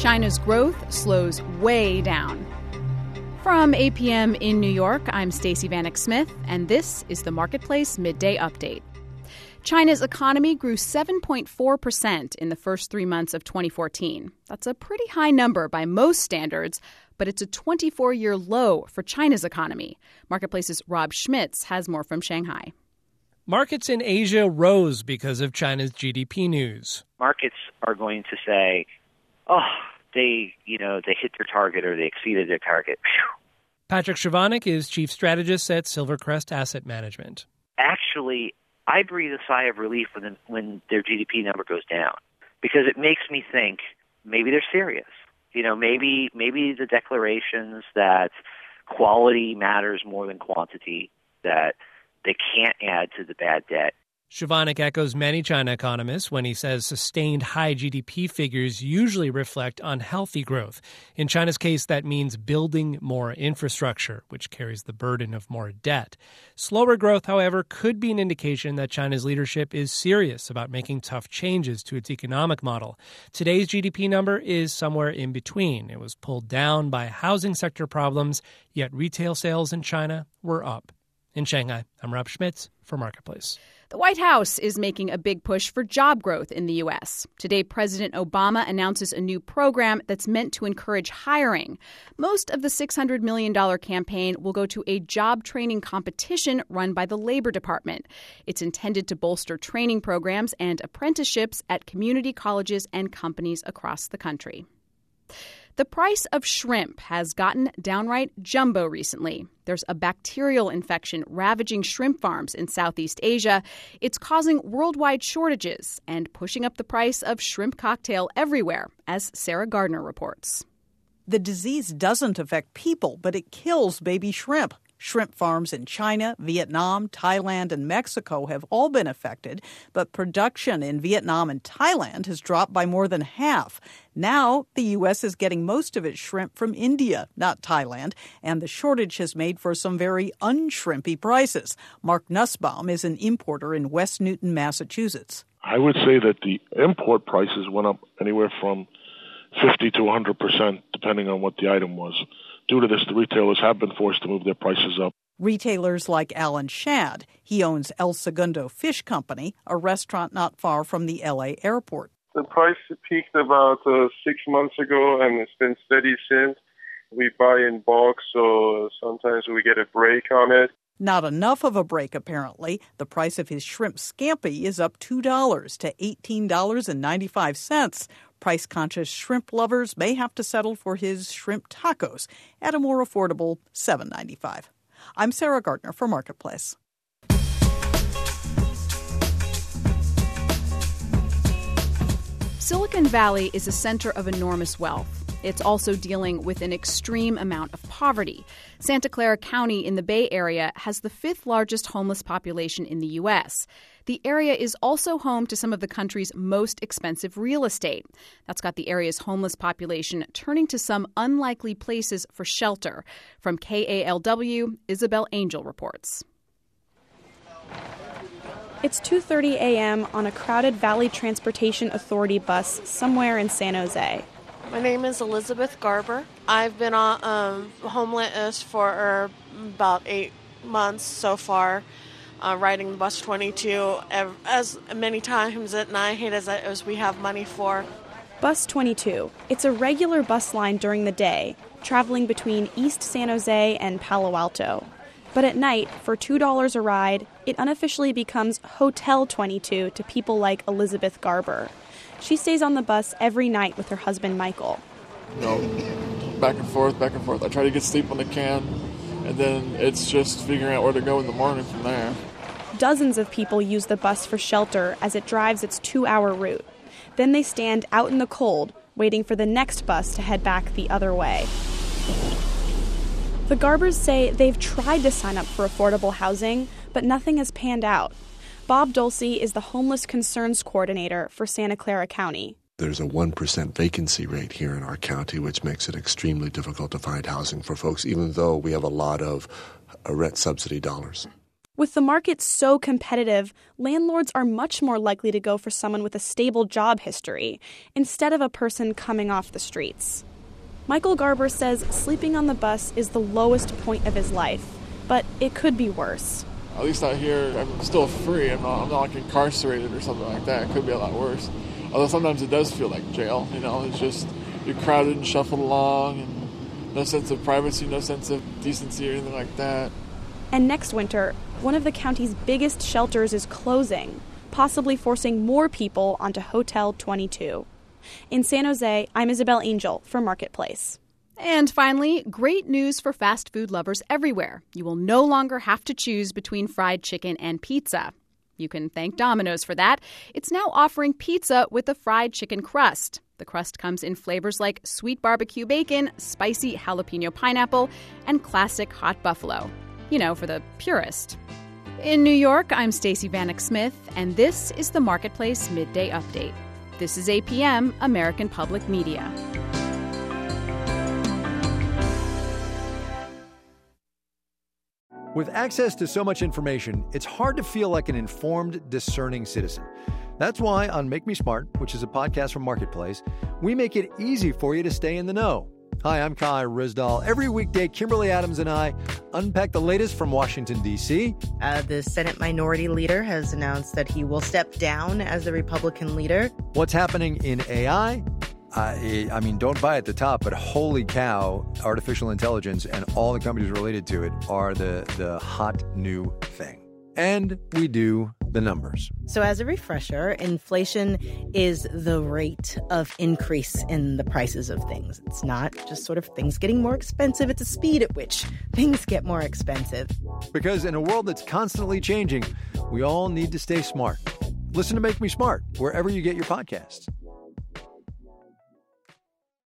China's growth slows way down. From 8 p.m. in New York, I'm Stacey Vanek Smith, and this is the Marketplace Midday Update. China's economy grew 7.4% in the first 3 months of 2014. That's a pretty high number by most standards, but it's a 24-year low for China's economy. Marketplace's Rob Schmitz has more from Shanghai. Markets in Asia rose because of China's GDP news. Markets are going to say, they hit their target or they exceeded their target. Whew. Patrick Chovanec is chief strategist at Silvercrest Asset Management. Actually, I breathe a sigh of relief when their GDP number goes down, because it makes me think maybe they're serious. Maybe the declarations that quality matters more than quantity, that they can't add to the bad debt. Chovanec echoes many China economists when he says sustained high GDP figures usually reflect unhealthy growth. In China's case, that means building more infrastructure, which carries the burden of more debt. Slower growth, however, could be an indication that China's leadership is serious about making tough changes to its economic model. Today's GDP number is somewhere in between. It was pulled down by housing sector problems, yet retail sales in China were up. In Shanghai, I'm Rob Schmitz for Marketplace. The White House is making a big push for job growth in the U.S. Today, President Obama announces a new program that's meant to encourage hiring. Most of the $600 million campaign will go to a job training competition run by the Labor Department. It's intended to bolster training programs and apprenticeships at community colleges and companies across the country. The price of shrimp has gotten downright jumbo recently. There's a bacterial infection ravaging shrimp farms in Southeast Asia. It's causing worldwide shortages and pushing up the price of shrimp cocktail everywhere, as Sarah Gardner reports. The disease doesn't affect people, but it kills baby shrimp. Shrimp farms in China, Vietnam, Thailand, and Mexico have all been affected, but production in Vietnam and Thailand has dropped by more than half. Now, the U.S. is getting most of its shrimp from India, not Thailand, and the shortage has made for some very unshrimpy prices. Mark Nussbaum is an importer in West Newton, Massachusetts. I would say that the import prices went up anywhere from 50 to 100%, depending on what the item was. Due to this, the retailers have been forced to move their prices up. Retailers like Alan Shad. He owns El Segundo Fish Company, a restaurant not far from the L.A. airport. The price peaked about 6 months ago, and it's been steady since. We buy in bulk, so sometimes we get a break on it. Not enough of a break, apparently. The price of his shrimp scampi is up $2 to $18.95. Price-conscious shrimp lovers may have to settle for his shrimp tacos at a more affordable $7.95. I'm Sarah Gardner for Marketplace. Silicon Valley is a center of enormous wealth. It's also dealing with an extreme amount of poverty. Santa Clara County in the Bay Area has the fifth largest homeless population in the U.S. The area is also home to some of the country's most expensive real estate. That's got the area's homeless population turning to some unlikely places for shelter. From KALW, Isabel Angel reports. It's 2:30 a.m. on a crowded Valley Transportation Authority bus somewhere in San Jose. My name is Elizabeth Garber. I've been homeless for about 8 months so far, riding the bus 22 as many times at night as we have money for. Bus 22. It's a regular bus line during the day, traveling between East San Jose and Palo Alto. But at night, for $2 a ride, it unofficially becomes Hotel 22 to people like Elizabeth Garber. She stays on the bus every night with her husband, Michael. Back and forth. I try to get sleep when I can, and then it's just figuring out where to go in the morning from there. Dozens of people use the bus for shelter as it drives its 2-hour route. Then they stand out in the cold, waiting for the next bus to head back the other way. The Garbers say they've tried to sign up for affordable housing, but nothing has panned out. Bob Dulce is the Homeless Concerns Coordinator for Santa Clara County. There's a 1% vacancy rate here in our county, which makes it extremely difficult to find housing for folks, even though we have a lot of rent subsidy dollars. With the market so competitive, landlords are much more likely to go for someone with a stable job history instead of a person coming off the streets. Michael Garber says sleeping on the bus is the lowest point of his life, but it could be worse. At least out here, I'm still free. I'm not like incarcerated or something like that. It could be a lot worse. Although sometimes it does feel like jail. It's just you're crowded and shuffled along, and no sense of privacy, no sense of decency or anything like that. And next winter, one of the county's biggest shelters is closing, possibly forcing more people onto Hotel 22. In San Jose, I'm Isabel Angel for Marketplace. And finally, great news for fast food lovers everywhere. You will no longer have to choose between fried chicken and pizza. You can thank Domino's for that. It's now offering pizza with a fried chicken crust. The crust comes in flavors like sweet barbecue bacon, spicy jalapeno pineapple, and classic hot buffalo. For the purist. In New York, I'm Stacey Vanek Smith, and this is the Marketplace Midday Update. This is APM, American Public Media. With access to so much information, it's hard to feel like an informed, discerning citizen. That's why on Make Me Smart, which is a podcast from Marketplace, we make it easy for you to stay in the know. Hi, I'm Kai Rizdal. Every weekday, Kimberly Adams and I unpack the latest from Washington, D.C. The Senate Minority Leader has announced that he will step down as the Republican leader. What's happening in AI? I mean, don't buy at the top, but holy cow, artificial intelligence and all the companies related to it are the hot new thing. And we do the numbers. So as a refresher, inflation is the rate of increase in the prices of things. It's not just sort of things getting more expensive. It's a speed at which things get more expensive. Because in a world that's constantly changing, we all need to stay smart. Listen to Make Me Smart wherever you get your podcasts.